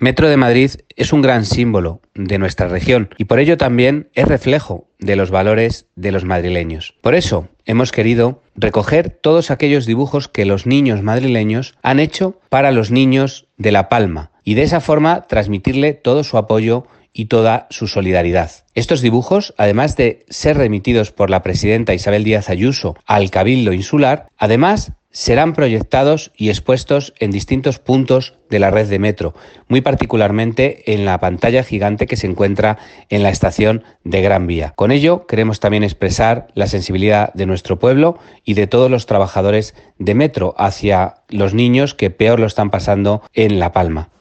Metro de Madrid es un gran símbolo de nuestra región y por ello también es reflejo de los valores de los madrileños. Por eso hemos querido recoger todos aquellos dibujos que los niños madrileños han hecho para los niños de La Palma y de esa forma transmitirle todo su apoyo y toda su solidaridad. Estos dibujos, además de ser remitidos por la presidenta Isabel Díaz Ayuso al Cabildo Insular, además serán proyectados y expuestos en distintos puntos de la red de metro, muy particularmente en la pantalla gigante que se encuentra en la estación de Gran Vía. Con ello queremos también expresar la sensibilidad de nuestro pueblo y de todos los trabajadores de metro hacia los niños que peor lo están pasando en La Palma.